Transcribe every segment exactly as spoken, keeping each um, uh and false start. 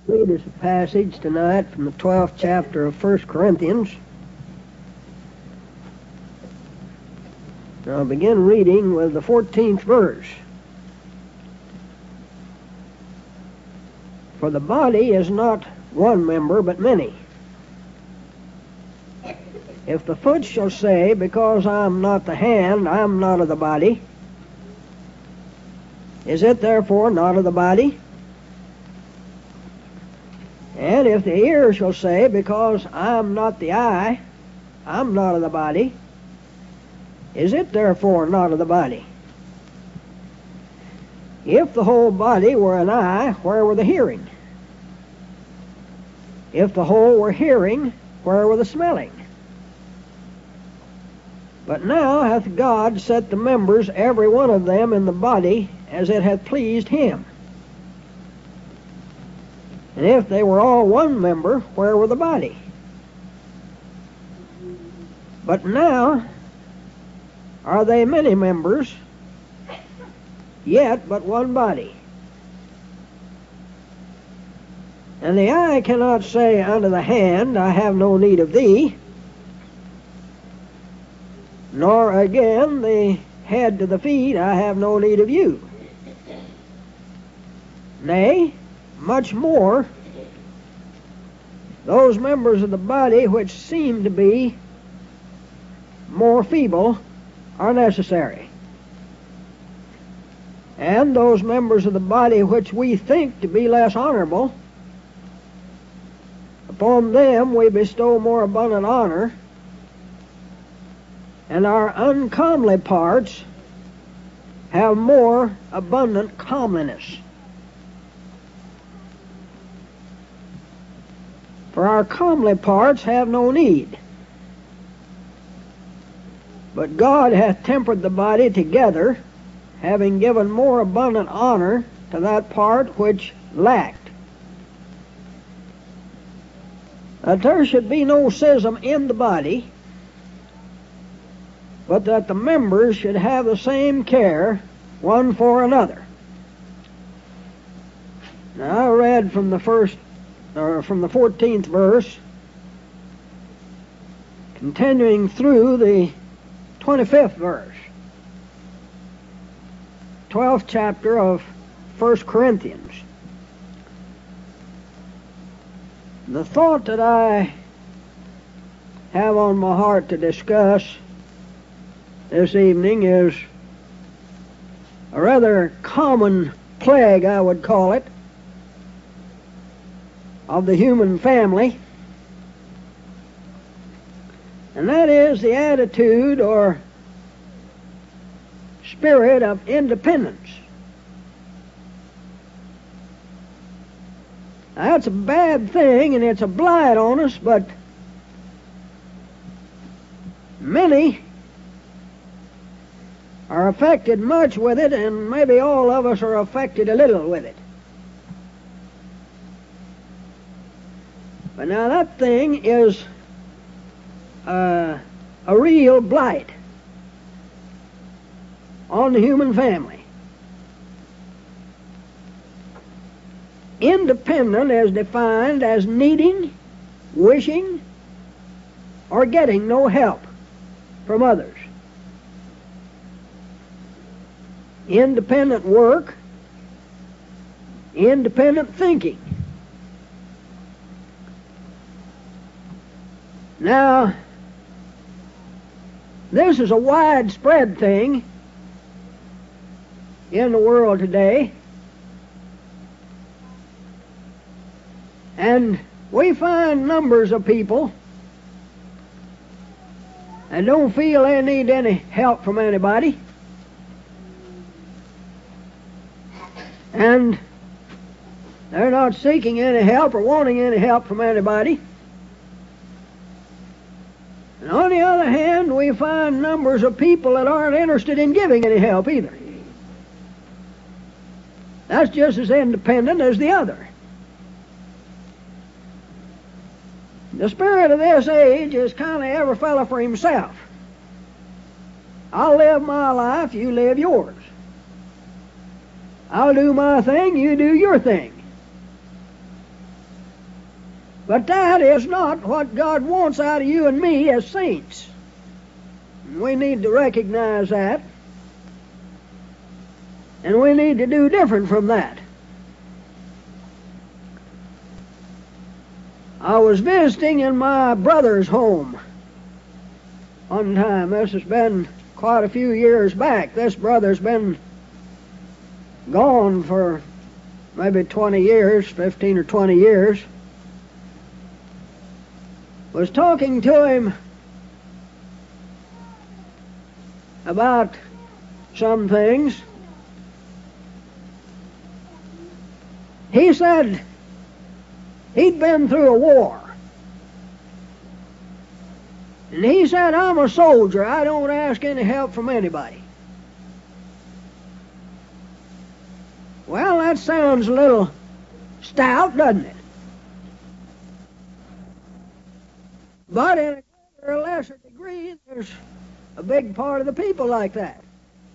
Read us a passage tonight from the twelfth chapter of First Corinthians. I'll begin reading with the fourteenth verse. For the body is not one member, but many. If the foot shall say, because I am not the hand, I am not of the body, is it therefore not of the body? And if the ear shall say, because I am not the eye, I am not of the body, is it therefore not of the body? If the whole body were an eye, where were the hearing? If the whole were hearing, where were the smelling? But now hath God set the members, every one of them, in the body, as it hath pleased him. And if they were all one member, where were the body? But now are they many members, yet but one body. And the eye cannot say unto the hand, I have no need of thee, nor again the head to the feet, I have no need of you. Nay, much more, those members of the body which seem to be more feeble are necessary. And those members of the body which we think to be less honorable, upon them we bestow more abundant honor, and our uncomely parts have more abundant comeliness. For our comely parts have no need. But God hath tempered the body together, having given more abundant honor to that part which lacked. That there should be no schism in the body, but that the members should have the same care one for another. Now I read from the first, or from the fourteenth verse, continuing through the twenty-fifth verse, twelfth chapter of First Corinthians. The thought that I have on my heart to discuss this evening is a rather common plague, I would call it, of the human family, and that is the attitude or spirit of independence. Now, that's a bad thing and it's a blight on us, but many are affected much with it, and maybe all of us are affected a little with it. But now that thing is uh, a real blight on the human family. Independent is defined as needing, wishing, or getting no help from others. Independent work, independent thinking. Now, this is a widespread thing in the world today, and we find numbers of people that don't feel they need any help from anybody, and they're not seeking any help or wanting any help from anybody. And on the other hand, we find numbers of people that aren't interested in giving any help either. That's just as independent as the other. The spirit of this age is kind of every fellow for himself. I'll live my life, you live yours. I'll do my thing, you do your thing. But that is not what God wants out of you and me as saints. We need to recognize that. And we need to do different from that. I was visiting in my brother's home one time. This has been quite a few years back. This brother's been gone for maybe twenty years, fifteen or twenty years. Was talking to him about some things. He said he'd been through a war. And he said, I'm a soldier. I don't ask any help from anybody. Well, that sounds a little stout, doesn't it? But in a greater or lesser degree, there's a big part of the people like that.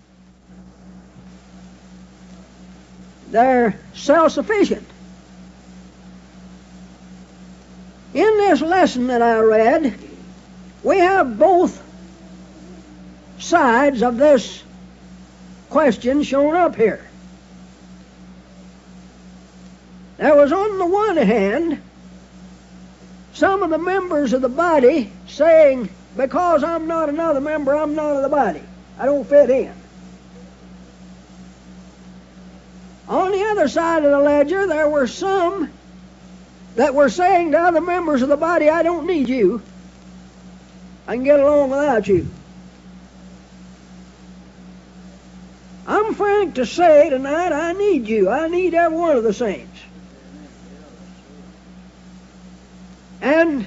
They're self-sufficient. In this lesson that I read, we have both sides of this question shown up here. There was, on the one hand, some of the members of the body saying, because I'm not another member, I'm not of the body. I don't fit in. On the other side of the ledger, there were some that were saying to other members of the body, I don't need you. I can get along without you. I'm frank to say tonight, I need you. I need every one of the saints. And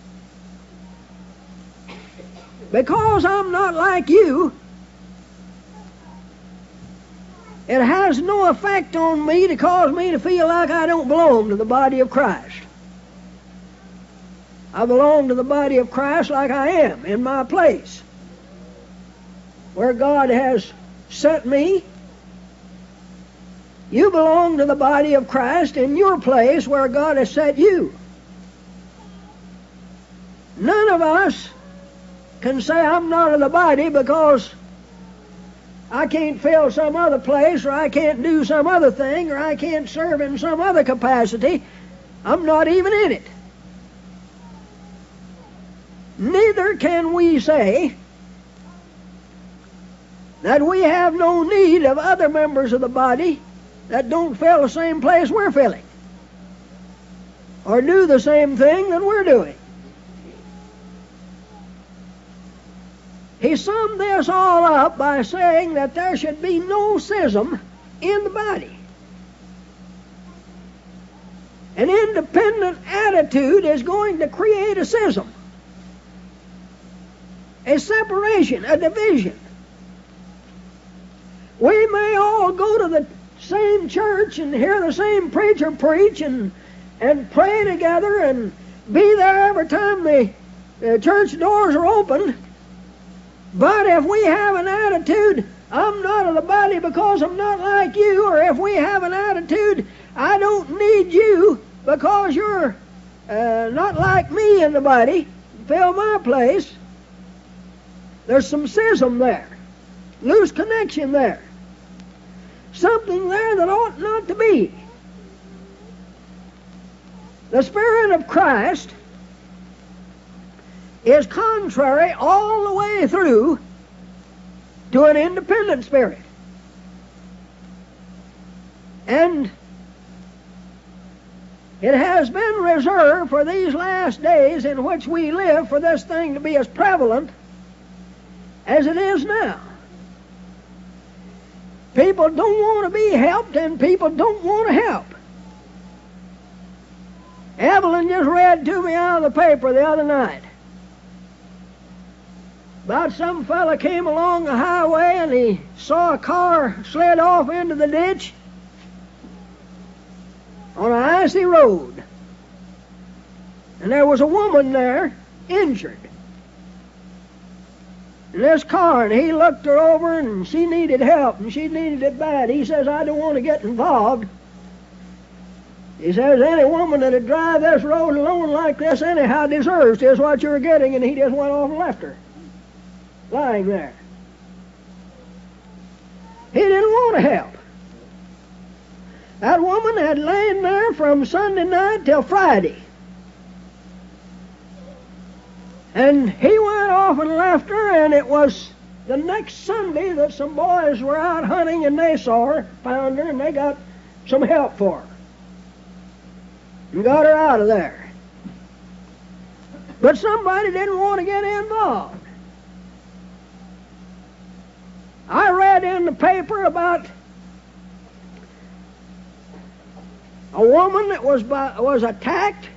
because I'm not like you, it has no effect on me to cause me to feel like I don't belong to the body of Christ. I belong to the body of Christ like I am, in my place, where God has set me. You belong to the body of Christ in your place where God has set you. None of us can say I'm not of the body because I can't fill some other place, or I can't do some other thing, or I can't serve in some other capacity. I'm not even in it. Neither can we say that we have no need of other members of the body that don't fill the same place we're filling, or do the same thing that we're doing. He summed this all up by saying that there should be no schism in the body. An independent attitude is going to create a schism, a separation, a division. We may all go to the same church and hear the same preacher preach and, and pray together and be there every time the, the church doors are open. But if we have an attitude, I'm not of the body because I'm not like you, or if we have an attitude, I don't need you because you're uh, not like me in the body, fill my place, there's some schism there, loose connection there, something there that ought not to be. The Spirit of Christ is contrary all the way through to an independent spirit. And it has been reserved for these last days in which we live for this thing to be as prevalent as it is now. People don't want to be helped, and people don't want to help. Evelyn just read to me out of the paper the other night about some fella came along the highway and he saw a car slid off into the ditch on an icy road. And there was a woman there, injured, in this car, and he looked her over and she needed help, and she needed it bad. He says, I don't want to get involved. He says, any woman that'd drive this road alone like this anyhow deserves just what you're getting, and he just went off and left her, lying there. He didn't want to help. That woman had lain there from Sunday night till Friday. And he went off and left her, and it was the next Sunday that some boys were out hunting, and they saw her, found her, and they got some help for her. And got her out of there. But somebody didn't want to get involved. I read in the paper about a woman that was by, was attacked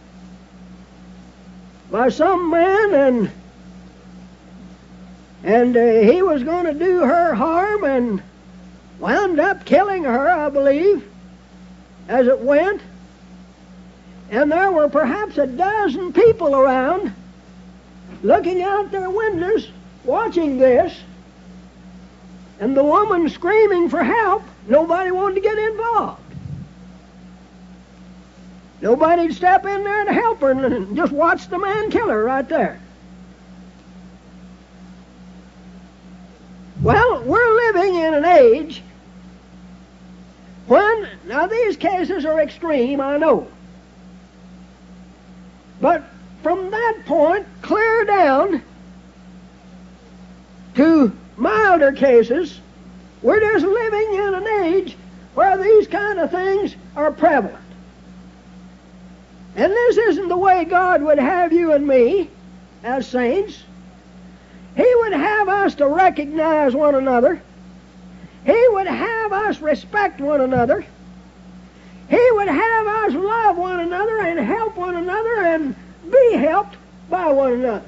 by some man, and and uh, he was going to do her harm, and wound up killing her, I believe, as it went. And there were perhaps a dozen people around looking out their windows, watching this, and the woman screaming for help. Nobody wanted to get involved. Nobody'd step in there to help her, and just watch the man kill her right there. Well, we're living in an age when, now these cases are extreme, I know. But from that point clear down to milder cases, we're just living in an age where these kind of things are prevalent. And this isn't the way God would have you and me as saints. He would have us to recognize one another. He would have us respect one another. He would have us love one another and help one another and be helped by one another.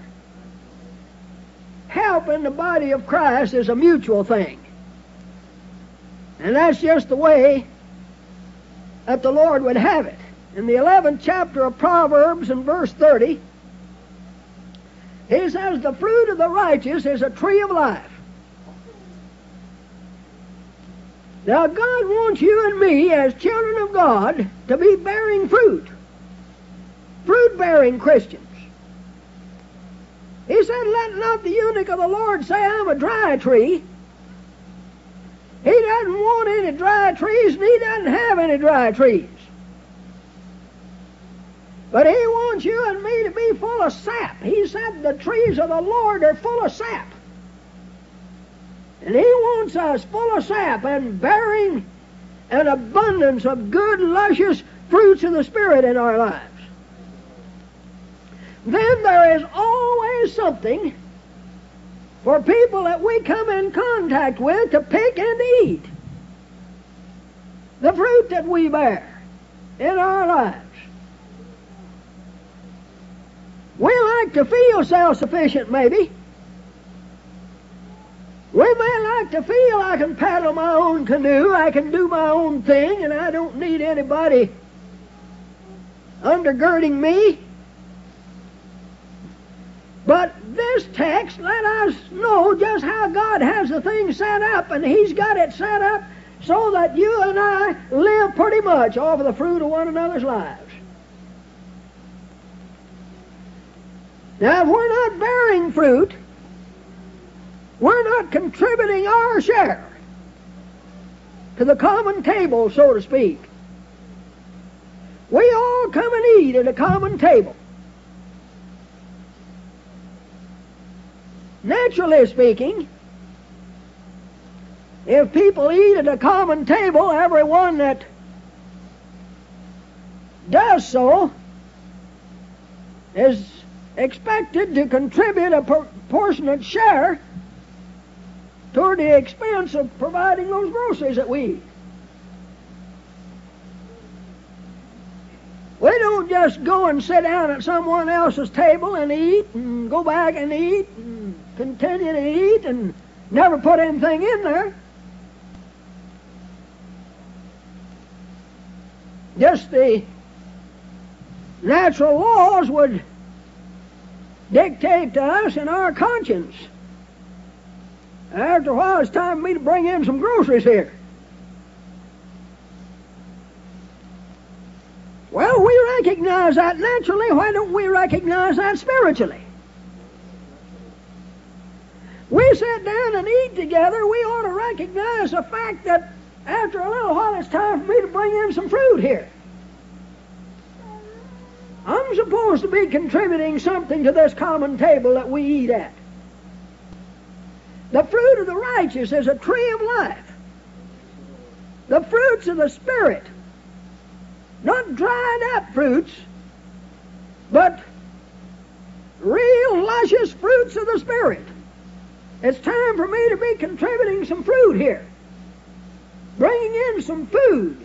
Help in the body of Christ is a mutual thing. And that's just the way that the Lord would have it. In the eleventh chapter of Proverbs, in verse thirty, he says, the fruit of the righteous is a tree of life. Now, God wants you and me, as children of God, to be bearing fruit. Fruit-bearing Christians. He said, let not the eunuch of the Lord say, I'm a dry tree. He doesn't want any dry trees, and he doesn't have any dry trees. But he wants you and me to be full of sap. He said the trees of the Lord are full of sap. And he wants us full of sap and bearing an abundance of good, luscious fruits of the Spirit in our lives. Then there is always something for people that we come in contact with to pick and eat. The fruit that we bear in our lives. We like to feel self-sufficient, maybe. We may like to feel I can paddle my own canoe, I can do my own thing, and I don't need anybody undergirding me. But this text let us know just how God has the thing set up, and He's got it set up so that you and I live pretty much off of the fruit of one another's lives. Now, if we're not bearing fruit, we're not contributing our share to the common table, so to speak. We all come and eat at a common table. Naturally speaking, if people eat at a common table, everyone that does so is expected to contribute a proportionate share toward the expense of providing those groceries that we eat. We don't just go and sit down at someone else's table and eat and go back and eat and continue to eat and never put anything in there. Just the natural laws would dictate to us in our conscience. After a while, it's time for me to bring in some groceries here. Well, we recognize that naturally. Why don't we recognize that spiritually? We sit down and eat together. We ought to recognize the fact that after a little while it's time for me to bring in some fruit here. I'm supposed to be contributing something to this common table that we eat at. The fruit of the righteous is a tree of life. The fruits of the Spirit, not dried up fruits, but real luscious fruits of the Spirit. It's time for me to be contributing some fruit here, bringing in some food.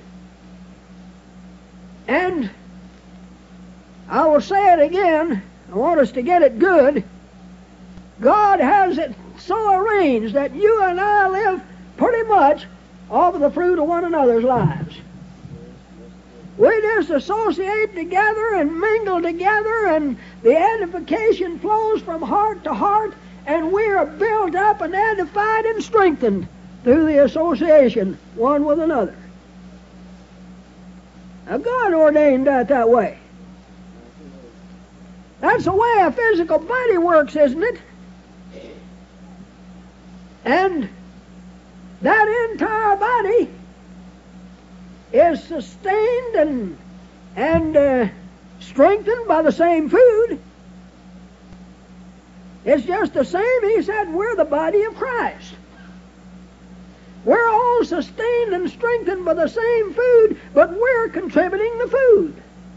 And I will say it again, I want us to get it good. God has it so arranged that you and I live pretty much off of the fruit of one another's lives. We just associate together and mingle together, and the edification flows from heart to heart, and we are built up and edified and strengthened through the association one with another. Now, God ordained that that way. That's the way a physical body works, isn't it? And that entire body is sustained and, and uh, strengthened by the same food. It's just the same. He said we're the body of Christ. We're all sustained and strengthened by the same food, but we're contributing the food.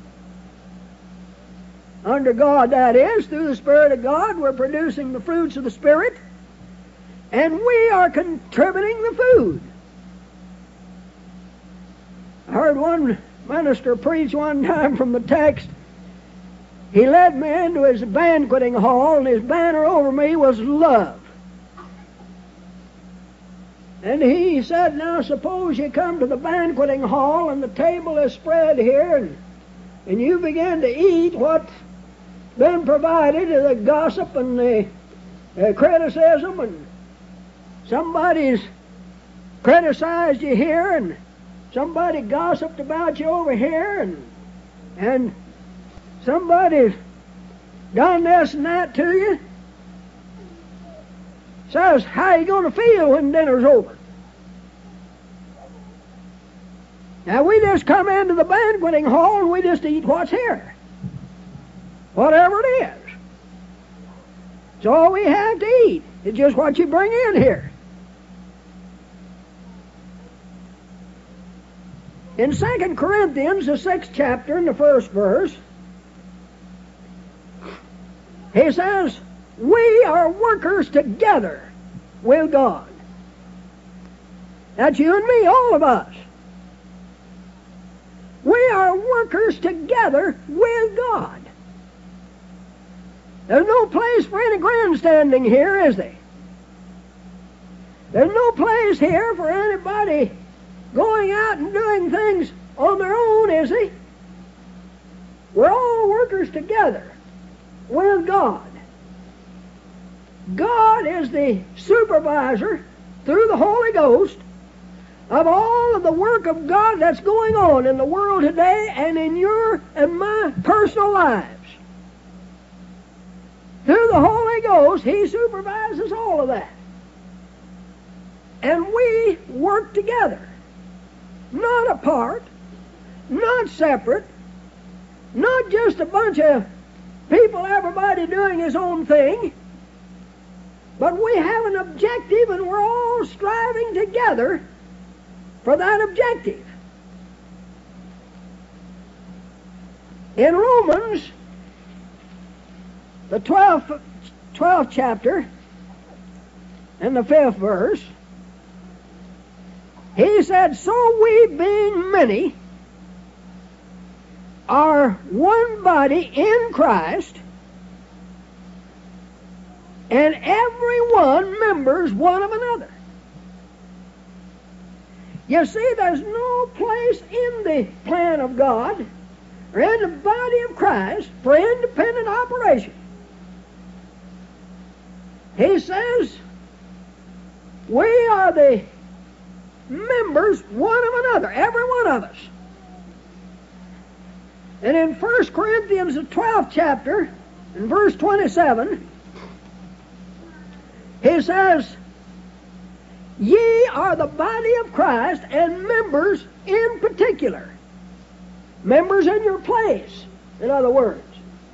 Under God, that is, through the Spirit of God, we're producing the fruits of the Spirit, and we are contributing the food. I heard one minister preach one time from the text. He led me into his banqueting hall, and his banner over me was love. And he said, now suppose you come to the banqueting hall, and the table is spread here, and, and you begin to eat what's been provided, the gossip and the uh, criticism, and somebody's criticized you here, and somebody gossiped about you over here, and and somebody's done this and that to you. Says, how are you going to feel when dinner's over? Now, we just come into the banqueting hall and we just eat what's here. Whatever it is. It's all we have to eat. It's just what you bring in here. In Second Corinthians, the sixth chapter, in the first verse, he says, we are workers together with God. That's you and me, all of us. We are workers together with God. There's no place for any grandstanding here, is there? There's no place here for anybody going out and doing things on their own, is there? We're all workers together with God. God is the supervisor through the Holy Ghost of all of the work of God that's going on in the world today and in your and my personal lives. Through the Holy Ghost, He supervises all of that. And we work together. Not apart, not separate, not just a bunch of people, everybody doing his own thing, but we have an objective and we're all striving together for that objective. In Romans, the twelfth, twelfth chapter, and the fifth verse, he said, so we being many are one body in Christ, and every one members one of another. You see, there's no place in the plan of God or in the body of Christ for independent operation. He says, we are the members one of another, every one of us. And in First Corinthians, the twelfth chapter, in verse twenty-seven, he says, ye are the body of Christ, and members in particular. Members in your place, in other words.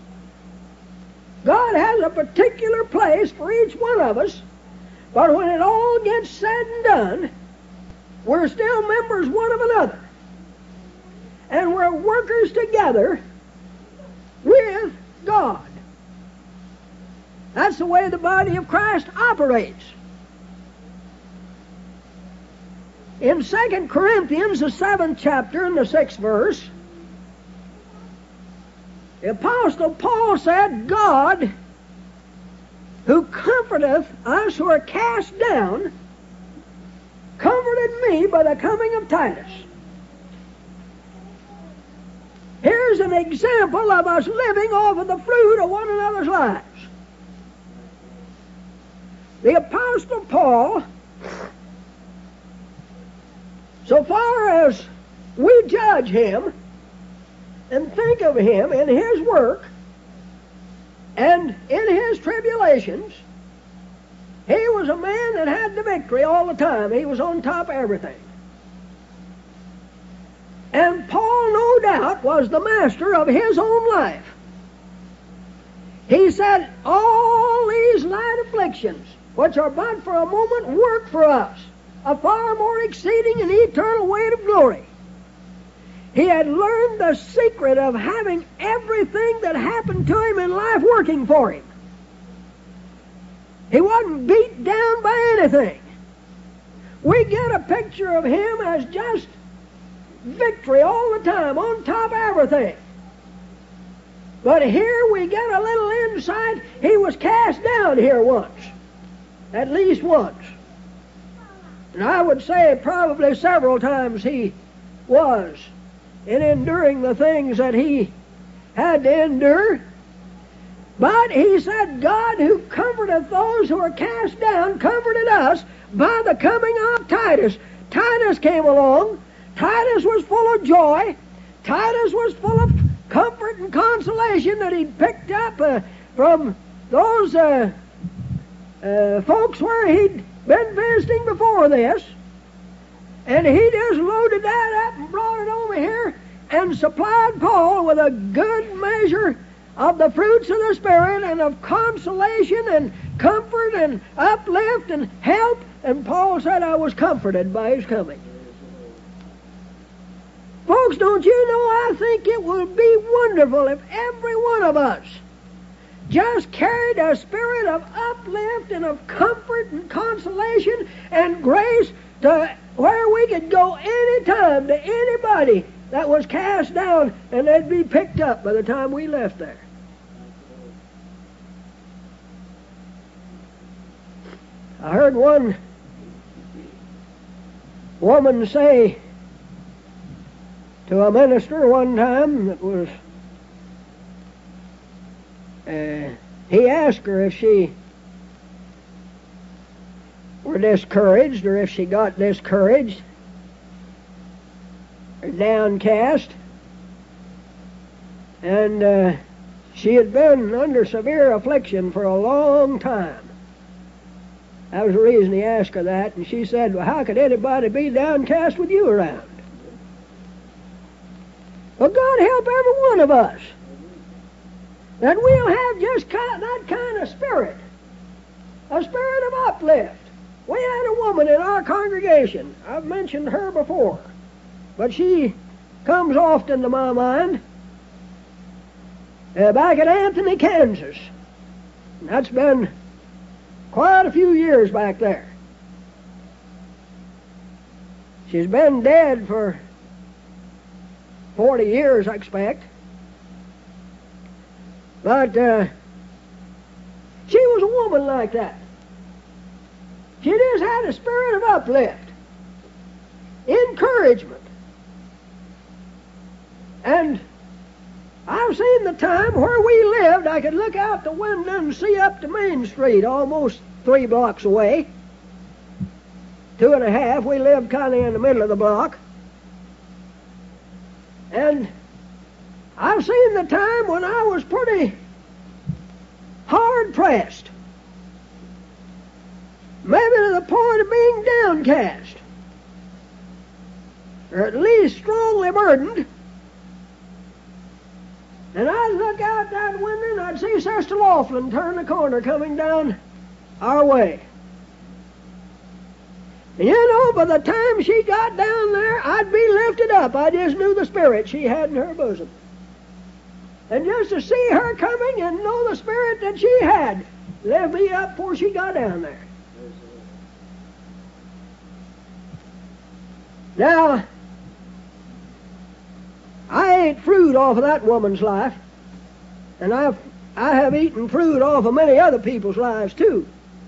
God has a particular place for each one of us, but when it all gets said and done, we're still members one of another. And we're workers together with God. That's the way the body of Christ operates. In Second Corinthians, the seventh chapter and the sixth verse, the Apostle Paul said, God, who comforteth us who are cast down, comforted me by the coming of Titus. Here's an example of us living off of the fruit of one another's lives. The Apostle Paul, so far as we judge him and think of him in his work and in his tribulations, he was a man that had the victory all the time. He was on top of everything. And Paul, no doubt, was the master of his own life. He said, all these light afflictions, which are but for a moment, work for us a far more exceeding and eternal weight of glory. He had learned the secret of having everything that happened to him in life working for him. He wasn't beat down by anything. We get a picture of him as just victory all the time, on top of everything. But here we get a little insight. He was cast down here once. At least once. And I would say probably several times he was in enduring the things that he had to endure. But he said, God who comforteth those who are cast down, comforted us by the coming of Titus. Titus came along. Titus was full of joy. Titus was full of comfort and consolation that he'd picked up uh, from those uh, uh, folks where he'd been visiting before this. And he just loaded that up and brought it over here and supplied Paul with a good measure of the fruits of the Spirit and of consolation and comfort and uplift and help. And Paul said, I was comforted by his coming. Folks, don't you know, I think it would be wonderful if every one of us just carried a spirit of uplift and of comfort and consolation and grace to where we could go any time to anybody that was cast down, and they'd be picked up by the time we left there. I heard one woman say to a minister one time that was, uh, he asked her if she were discouraged or if she got discouraged or downcast. And uh, she had been under severe affliction for a long time. That was the reason he asked her that. And she said, well, how could anybody be downcast with you around? Well, God help every one of us that we'll have just that kind of spirit, a spirit of uplift. We had a woman in our congregation. I've mentioned her before, but she comes often to my mind. Uh, back at Anthony, Kansas. And that's been quite a few years back there. She's been dead for forty years, I expect. But uh, she was a woman like that. She just had a spirit of uplift, encouragement. And I've seen the time where we lived, I could look out the window and see up to Main Street, almost three blocks away. Two and a half. We lived kind of in the middle of the block. And I've seen the time when I was pretty hard pressed, maybe to the point of being downcast, or at least strongly burdened. And I'd look out that window and I'd see Sister Laughlin turn the corner coming down our way. And you know, by the time she got down there, I'd be lifted up. I just knew the spirit she had in her bosom. And just to see her coming and know the spirit that she had, lift me up before she got down there. Now, I ate fruit off of that woman's life, and I've, I have eaten fruit off of many other people's lives too.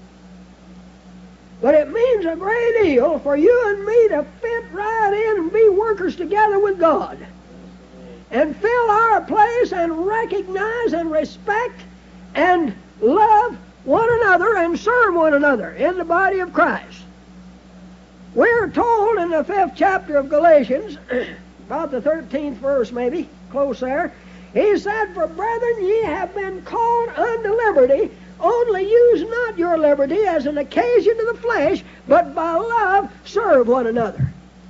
But it means a great deal for you and me to fit right in and be workers together with God and fill our place and recognize and respect and love one another and serve one another in the body of Christ. We're told in the fifth chapter of Galatians, about the thirteenth verse maybe, close there, he said, "For brethren, ye have been called unto liberty, only use not your liberty as an occasion to the flesh, but by love serve one another."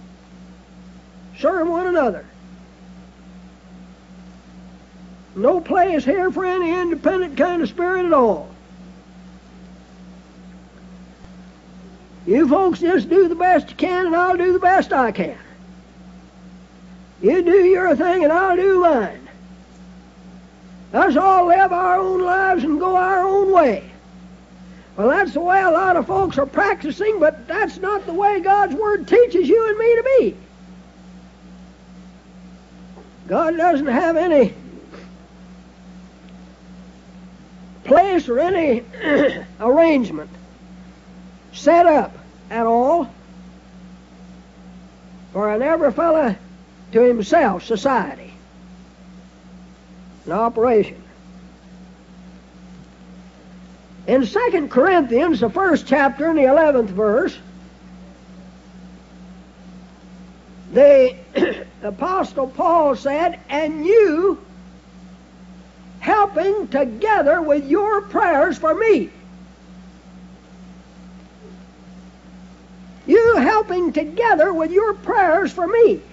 Serve one another. No place here for any independent kind of spirit at all. You folks just do the best you can, and I'll do the best I can. You do your thing, and I'll do mine. Us all live our own lives and go our own way. Well, that's the way a lot of folks are practicing, but that's not the way God's Word teaches you and me to be. God doesn't have any place or any arrangement set up at all for an every fella to himself society, an operation. In Second Corinthians, the first chapter and the eleventh verse, the Apostle Paul said, "And you helping together with your prayers for me." You helping together with your prayers for me.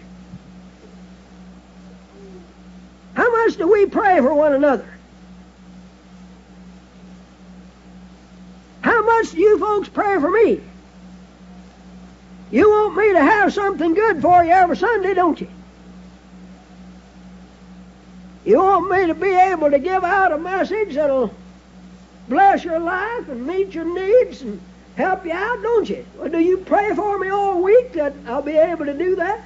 How much do we pray for one another? How much do you folks pray for me? You want me to have something good for you every Sunday, don't you? You want me to be able to give out a message that'll bless your life and meet your needs and help you out, don't you? Well, do you pray for me all week that I'll be able to do that?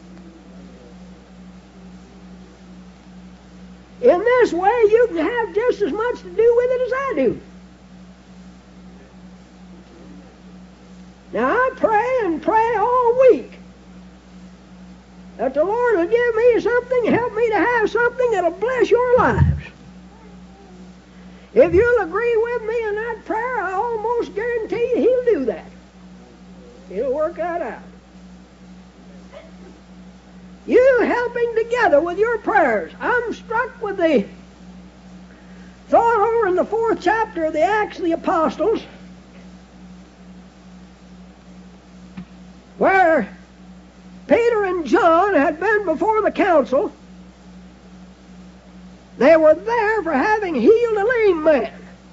In this way, you can have just as much to do with it as I do. Now, I pray and pray all week that the Lord will give me something, help me to have something that'll bless your lives. If you'll agree with me in that prayer, I almost guarantee you He'll do that. He'll work that out. You helping together with your prayers. I'm struck with the thought over in the fourth chapter of the Acts of the Apostles, where Peter and John had been before the council. They were there for having healed a lame man.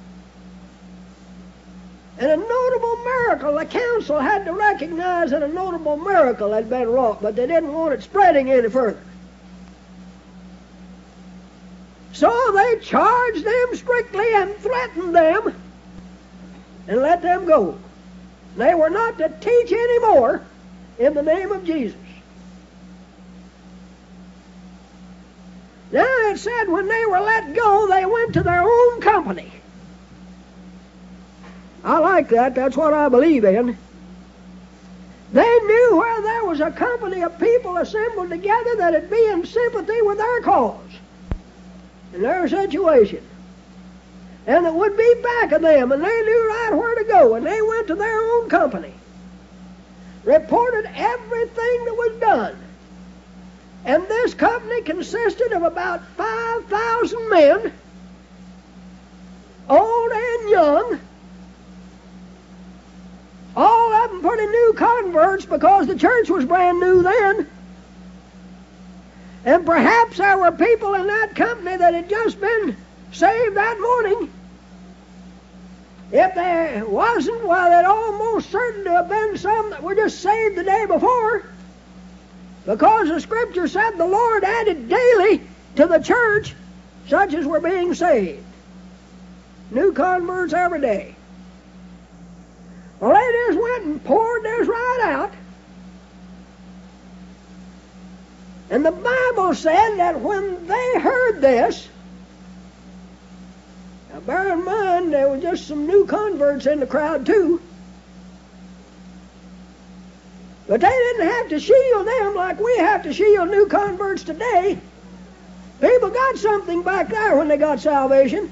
And a notable miracle, the council had to recognize that a notable miracle had been wrought, but they didn't want it spreading any further. So they charged them strictly and threatened them and let them go. They were not to teach any more in the name of Jesus. Now it said when they were let go, they went to their own company. I like that. That's what I believe in. They knew where there was a company of people assembled together that would be in sympathy with their cause and their situation, and that would be back of them, and they knew right where to go, and they went to their own company, reported everything that was done, And this company consisted of about five thousand men, old and young, all of them pretty new converts because the church was brand new then. And perhaps there were people in that company that had just been saved that morning. If there wasn't, well, it almost certain to have been some that were just saved the day before, because the Scripture said the Lord added daily to the church such as were being saved. New converts every day. Well, they just went and poured this right out. And the Bible said that when they heard this, now bear in mind there were just some new converts in the crowd too, but they didn't have to shield them like we have to shield new converts today. People got something back there when they got salvation.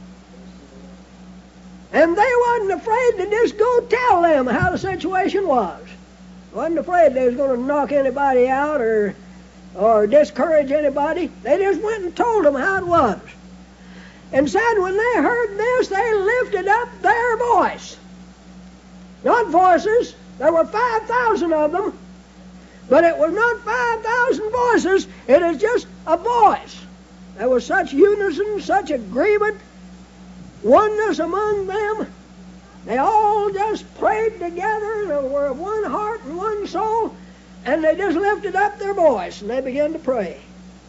And they wasn't afraid to just go tell them how the situation was. Wasn't afraid they was going to knock anybody out or or discourage anybody. They just went and told them how it was. And said when they heard this, they lifted up their voice. Not voices. There were five thousand of them. But it was not five thousand voices. It is just a voice. There was such unison, such agreement, oneness among them. They all just prayed together. They were of one heart and one soul. And they just lifted up their voice and they began to pray.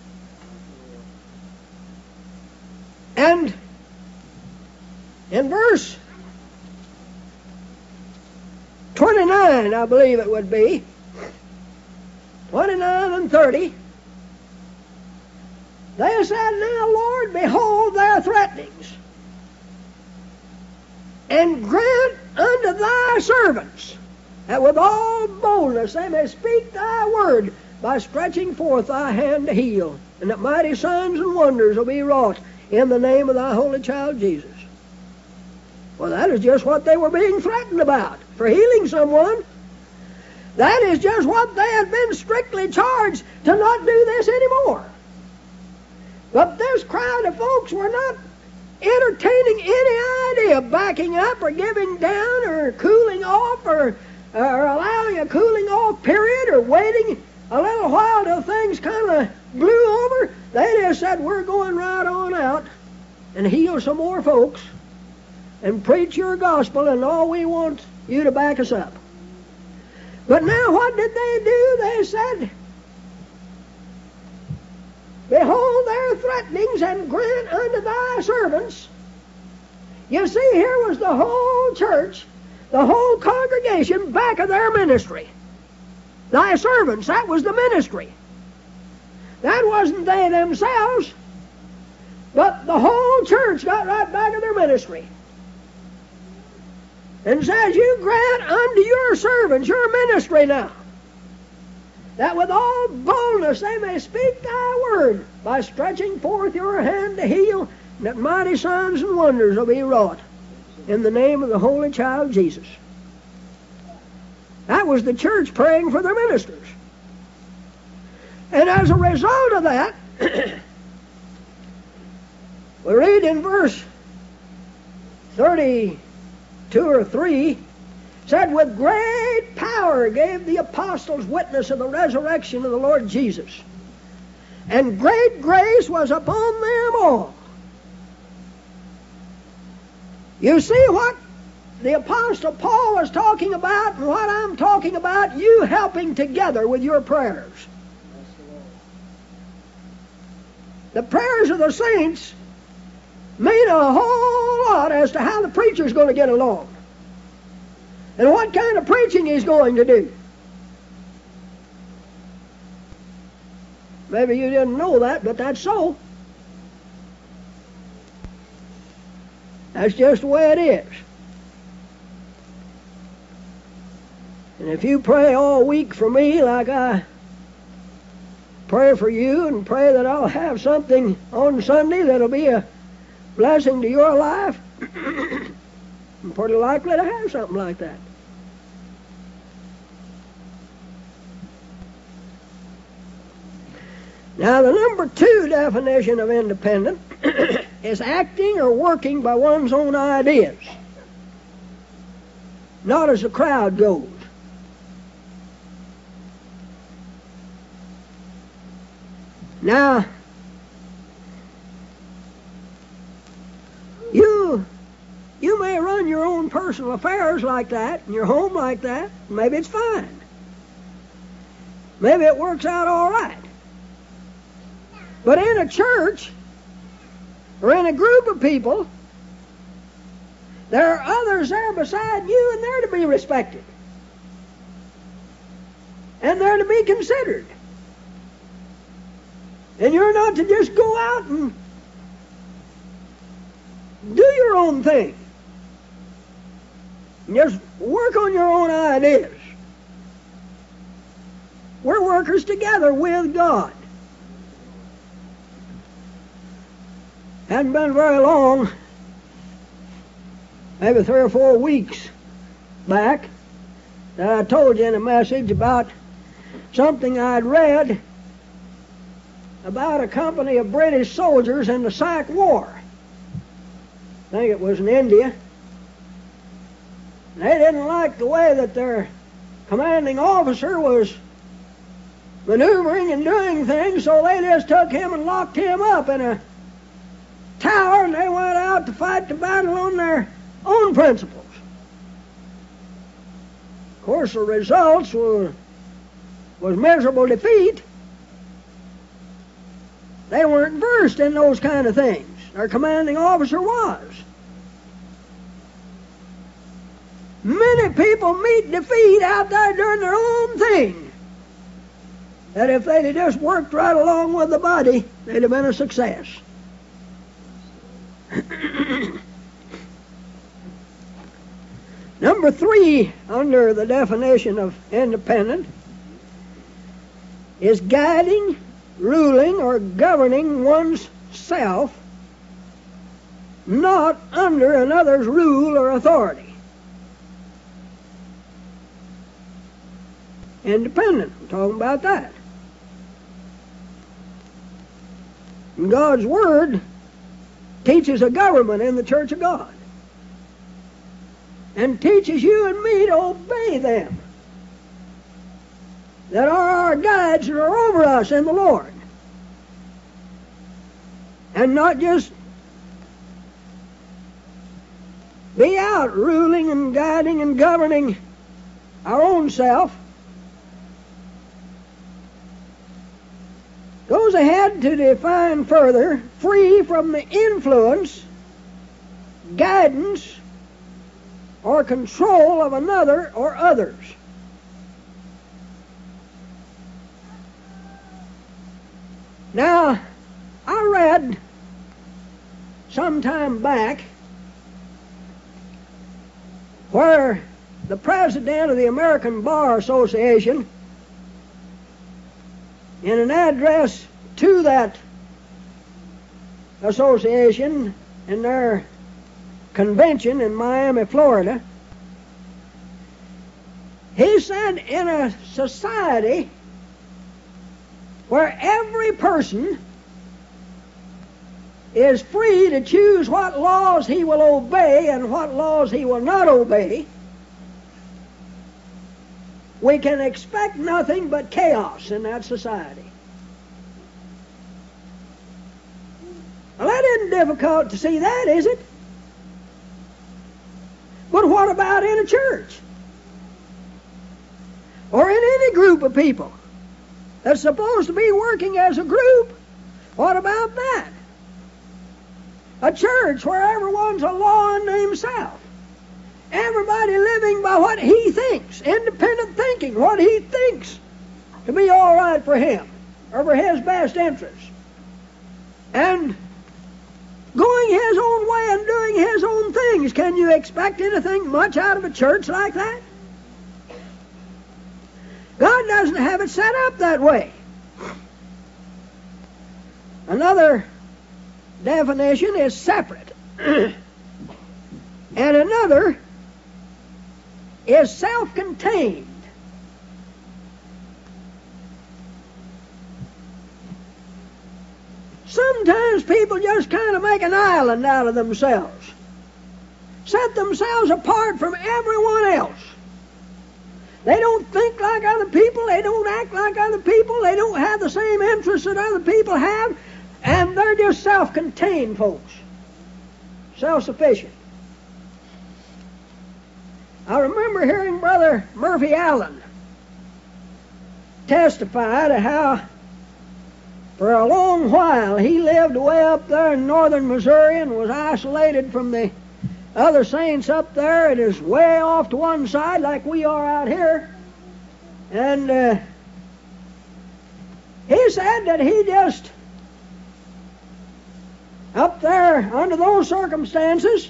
And in verse twenty-nine, I believe it would be, twenty-nine and thirty, they said, "Now, Lord, behold their threatenings, and grant unto thy servants that with all boldness they may speak thy word by stretching forth thy hand to heal, and that mighty signs and wonders will be wrought in the name of thy holy child Jesus." Well, that is just what they were being threatened about, for healing someone. That is just what they had been strictly charged to not do this anymore. But this crowd of folks were not entertaining any idea of backing up or giving down or cooling off or, or allowing a cooling off period or waiting a little while till things kind of blew over. They just said, "We're going right on out and heal some more folks and preach your gospel, and all we want you to back us up." But now what did they do? They said, "Behold their threatenings, and grant unto thy servants." You see, here was the whole church, the whole congregation back of their ministry. Thy servants, that was the ministry. That wasn't they themselves, but the whole church got right back of their ministry. And says, "You grant unto your servants, your ministry now, that with all boldness they may speak thy word by stretching forth your hand to heal, and that mighty signs and wonders will be wrought in the name of the holy child Jesus." That was the church praying for their ministers. And as a result of that, we read in verse thirty-two or three, said, "With great power gave the apostles witness of the resurrection of the Lord Jesus, and great grace was upon them all." You see what the Apostle Paul was talking about and what I'm talking about, you helping together with your prayers. The prayers of the saints mean a whole lot as to how the preacher's going to get along and what kind of preaching he's going to do. Maybe you didn't know that, but that's so. That's just the way it is. And if you pray all week for me like I pray for you, and pray that I'll have something on Sunday that'll be a blessing to your life, I'm pretty likely to have something like that. Now, the number two definition of independent is acting or working by one's own ideas, not as the crowd goes. Now, you you may run your own personal affairs like that, in your home like that. Maybe it's fine. Maybe it works out all right. But in a church, or in a group of people, there are others there beside you, and they're to be respected. And they're to be considered. And you're not to just go out and do your own thing. Just work on your own ideas. We're workers together with God. Hadn't been very long, maybe three or four weeks back, that I told you in a message about something I'd read about a company of British soldiers in the Sac War. I think it was in India. They didn't like the way that their commanding officer was maneuvering and doing things, so they just took him and locked him up in a tower, and they went out to fight the battle on their own principles. Of course, the results were was miserable defeat. They weren't versed in those kind of things. Their commanding officer was. Many people meet defeat out there doing their own thing, that if they'd have just worked right along with the body, they'd have been a success. Number three, under the definition of independent, is guiding, ruling, or governing one's self, not under another's rule or authority. Independent, I'm talking about that. And God's Word teaches a government in the Church of God, and teaches you and me to obey them that are our guides and are over us in the Lord, and not just be out ruling and guiding and governing our own self. Goes ahead to define further, free from the influence, guidance, or control of another or others. Now, I read some time back where the president of the American Bar Association, in an address to that association in their convention in Miami, Florida, he said, in a society where every person is free to choose what laws he will obey and what laws he will not obey, we can expect nothing but chaos in that society. Well, that isn't difficult to see that, is it? But what about in a church? Or in any group of people that's supposed to be working as a group? What about that? A church where everyone's a law unto himself. Everybody living by what he thinks, independent thinking, what he thinks to be all right for him, or for his best interests. And going his own way and doing his own things. Can you expect anything much out of a church like that? God doesn't have it set up that way. Another definition is separate. And another is self-contained. sometimes people just kind of make an island out of themselves, set themselves apart from everyone else. They don't think like other people. They don't act like other people. They don't have the same interests that other people have. And they're just self-contained folks. Self-sufficient. I remember hearing Brother Murphy Allen testify to how for a long while he lived way up there in northern Missouri and was isolated from the other saints up there. It is way off to one side like we are out here. And uh, he said that he just, up there under those circumstances,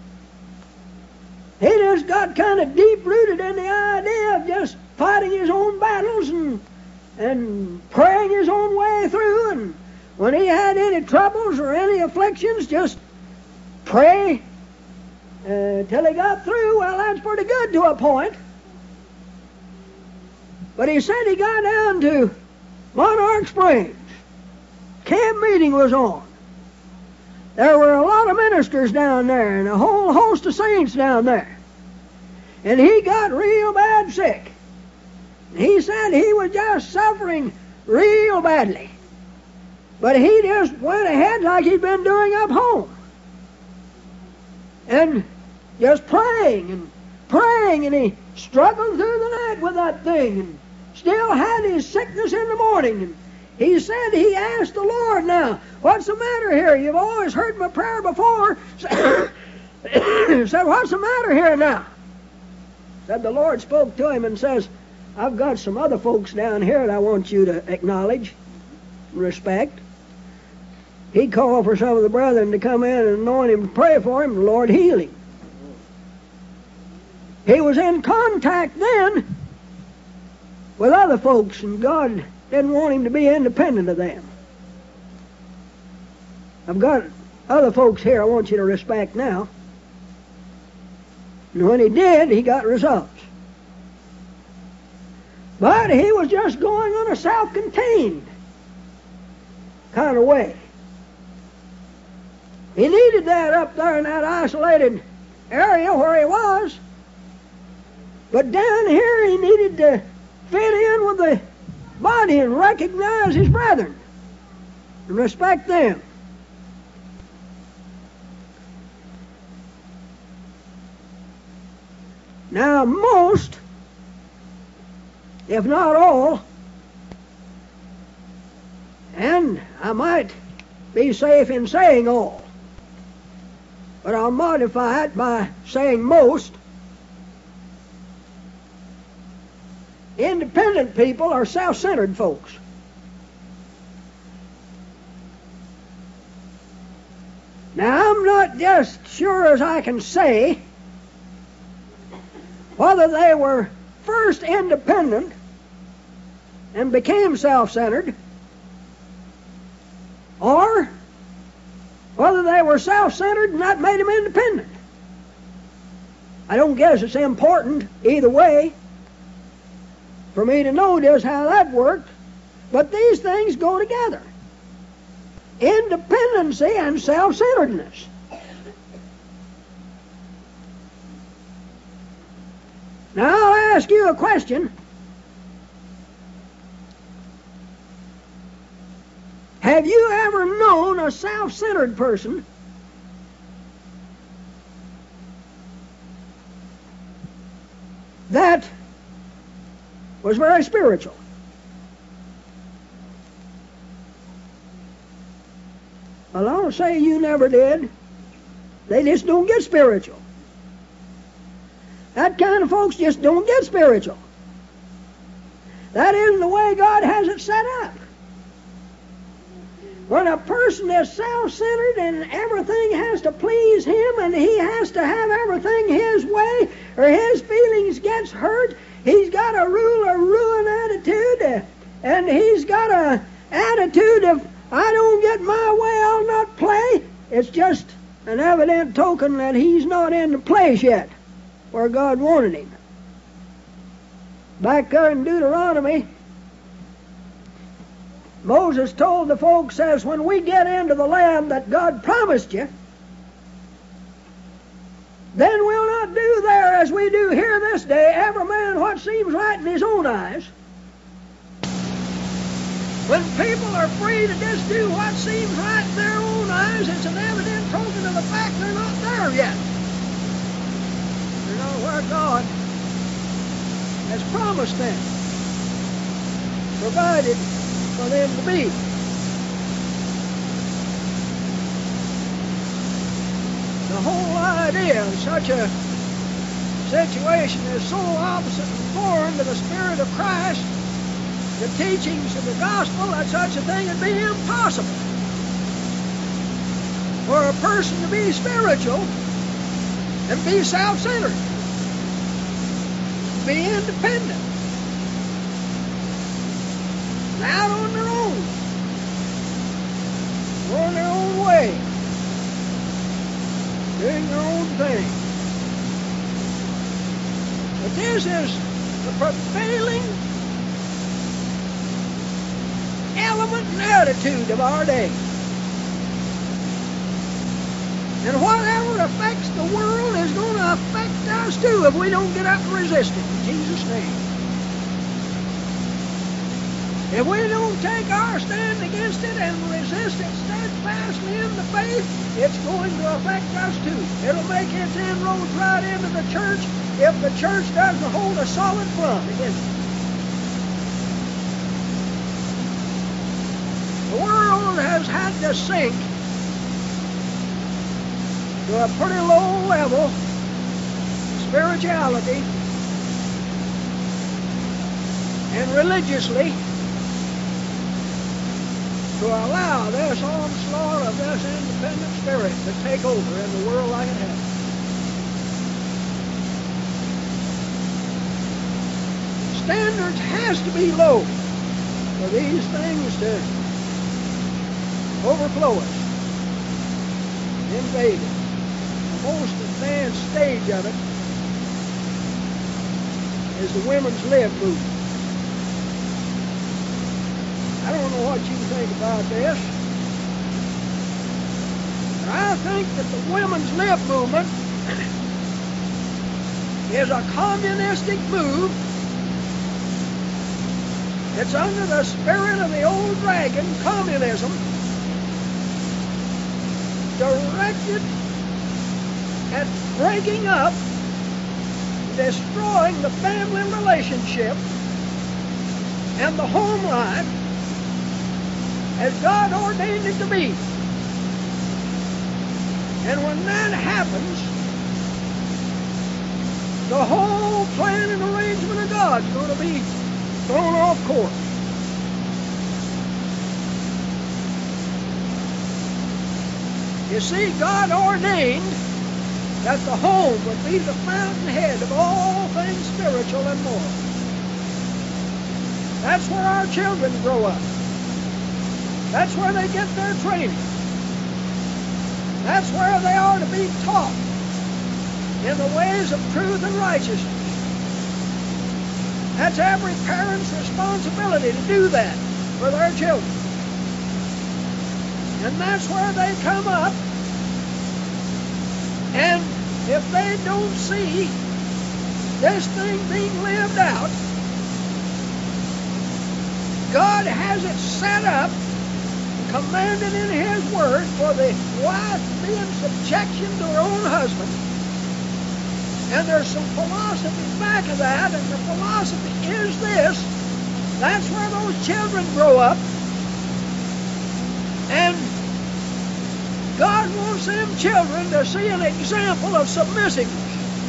he just got kind of deep-rooted in the idea of just fighting his own battles and, and praying his own way through. And when he had any troubles or any afflictions, just pray Uh, till he got through. Well, that's pretty good to a point. But he said he got down to Monarch Springs. Camp meeting was on. There were a lot of ministers down there and a whole host of saints down there. And he got real bad sick. He said he was just suffering real badly. But he just went ahead like he'd been doing up home. And just praying and praying, and he struggled through the night with that thing and still had his sickness in the morning. And he said he asked the Lord, now, what's the matter here? You've always heard my prayer before. Said, what's the matter here now? Said the Lord spoke to him and says, I've got some other folks down here that I want you to acknowledge and respect. He called for some of the brethren to come in and anoint him and pray for him. The Lord healed him. He was in contact then with other folks, and God didn't want him to be independent of them. I've got other folks here I want you to respect now. And when he did, he got results. But he was just going on a self-contained kind of way. He needed that up there in that isolated area where he was. But down here he needed to fit in with the body and recognize his brethren and respect them. Now most, if not all, and I might be safe in saying all, but I'll modify it by saying most, independent people are self-centered folks. Now, I'm not just sure as I can say whether they were first independent and became self-centered, or whether they were self-centered and that made them independent. I don't guess it's important either way for me to know just how that worked, but these things go together. Independency and self-centeredness. Now I'll ask you a question. Have you ever known a self-centered person that was very spiritual? Well, I don't say you never did. They just don't get spiritual. That kind of folks just don't get spiritual. That isn't the way God has it set up. When a person is self-centered and everything has to please him and he has to have everything his way or his feelings gets hurt, he's got a rule or ruin attitude, and he's got a attitude of, I don't get my way, I'll not play. It's just an evident token that he's not in the place yet where God wanted him. Back there in Deuteronomy, Moses told the folks, says, when we get into the land that God promised you, then we'll not do there as we do here this day, every man what seems right in his own eyes. When people are free to just do what seems right in their own eyes, it's an evident token of the fact they're not there yet. They're not where God has promised them, provided for them to be. The whole idea of such a situation is so opposite and foreign to the Spirit of Christ, the teachings of the gospel, that such a thing would be impossible. For a person to be spiritual and be self-centered, be independent, out on their own, going their own way, doing their own thing. But this is the prevailing element and attitude of our day. And whatever affects the world is going to affect us too if we don't get up and resist it in Jesus' name. If we don't take our stand against it and resist it steadfastly in the faith, it's going to affect us too. It'll make its inroads right into the church if the church doesn't hold a solid front against it. The world has had to sink to a pretty low level of spirituality and religiously to allow this onslaught of this independent spirit to take over in the world like it has. Standards has to be low for these things to overflow us, invade it. The most advanced stage of it is the women's lib movement. I don't know what you think about this, but I think that the women's lib movement is a communistic move. It's under the spirit of the old dragon, communism, directed at breaking up, destroying the family relationship and the home life as God ordained it to be. And when that happens, the whole plan and arrangement of God's going to be thrown off course. You see, God ordained that the home would be the fountainhead of all things spiritual and moral. That's where our children grow up. That's where they get their training. That's where they are to be taught in the ways of truth and righteousness. That's every parent's responsibility to do that for their children. And that's where they come up. And if they don't see this thing being lived out, God has it set up, commanded in His Word for the wife to be in subjection to her own husband. And there's some philosophy back of that, and the philosophy is this. That's where those children grow up. And God wants them children to see an example of submissiveness.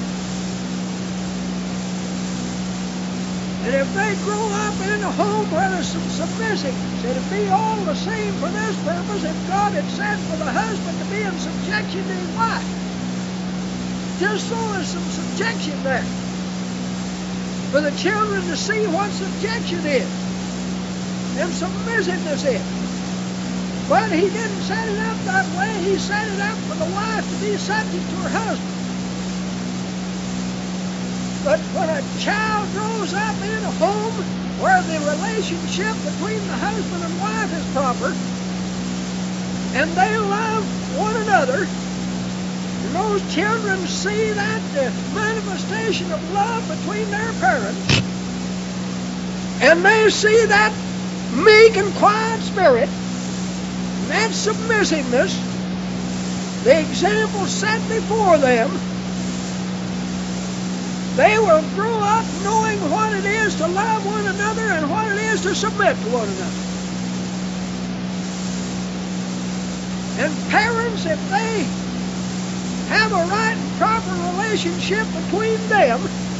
And if they grow up in a home where there's some submissiveness, it'd be all the same for this purpose if God had said for the husband to be in subjection to his wife. Just so there's some subjection there. For the children to see what subjection is and submissiveness is. But He didn't set it up that way. He set it up for the wife to be subject to her husband. But when a child grows up in a home where the relationship between the husband and wife is proper, and they love one another, and those children see that uh, manifestation of love between their parents, and they see that meek and quiet spirit, and that submissiveness, the example set before them, they will grow up knowing what it is to love one another and what it is to submit to one another. And parents, if they have a right and proper relationship between them,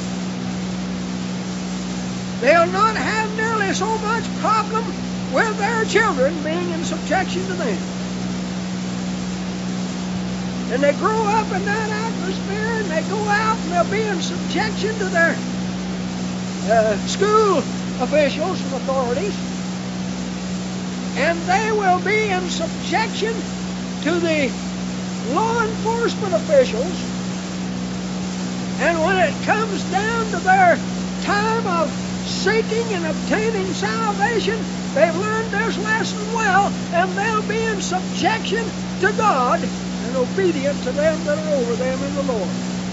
they'll not have nearly so much problem with their children being in subjection to them. And they grow up in that atmosphere, and they go out and they'll be in subjection to their uh, school officials and authorities. And they will be in subjection to the law enforcement officials. And when it comes down to their time of seeking and obtaining salvation, they've learned this lesson well, and they'll be in subjection to God and obedient to them that are over them in the Lord.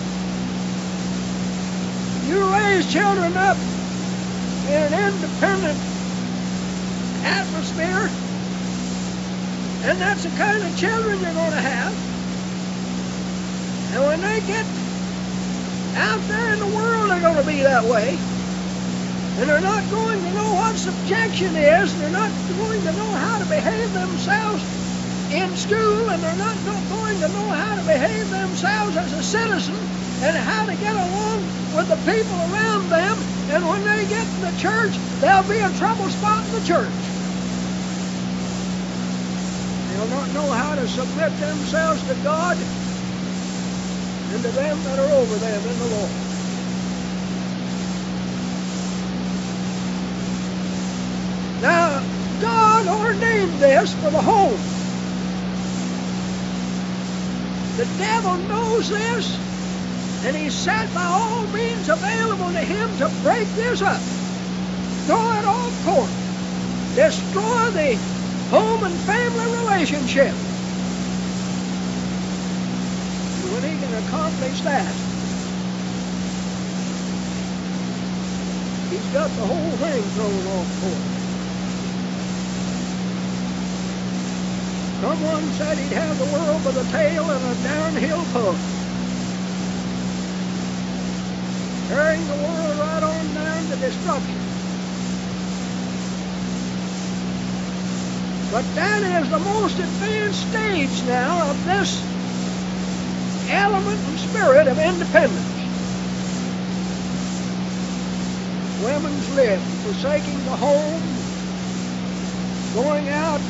You raise children up in an independent atmosphere, and that's the kind of children you're going to have. And when they get out there in the world, they're going to be that way. And they're not going to know what subjection is, and they're not going to know how to behave themselves in school, and they're not going to know how to behave themselves as a citizen and how to get along with the people around them. And when they get in the church, they'll be a trouble spot in the church. They'll not know how to submit themselves to God and to them that are over them in the Lord. Now, God ordained this for the home. The devil knows this, and he's set by all means available to him to break this up, throw it off course, destroy the home and family relationship. And when he can accomplish that, he's got the whole thing thrown off course. Someone said he'd have the world by the tail and a downhill push, carrying the world right on down to destruction. But that is the most advanced stage now of this element and spirit of independence. Women's live, forsaking the home, going out,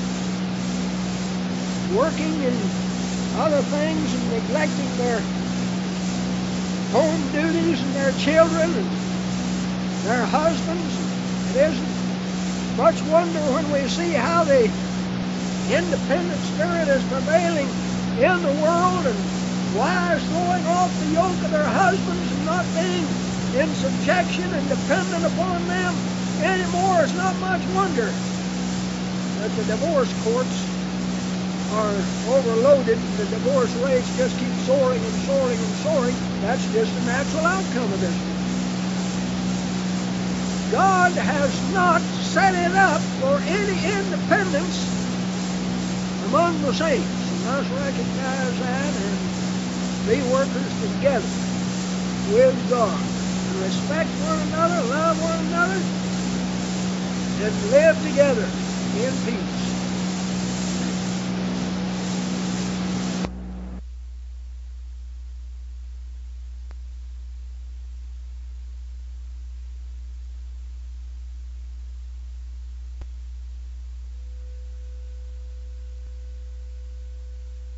working in other things and neglecting their home duties and their children and their husbands. It isn't much wonder when we see how the independent spirit is prevailing in the world, and wives throwing off the yoke of their husbands and not being in subjection and dependent upon them anymore. It's not much wonder that the divorce courts are overloaded and the divorce rates just keep soaring and soaring and soaring. That's just a natural outcome of this. God has not set it up for any independence among the saints. And let's recognize that and be workers together with God. And respect one another, love one another, and live together in peace.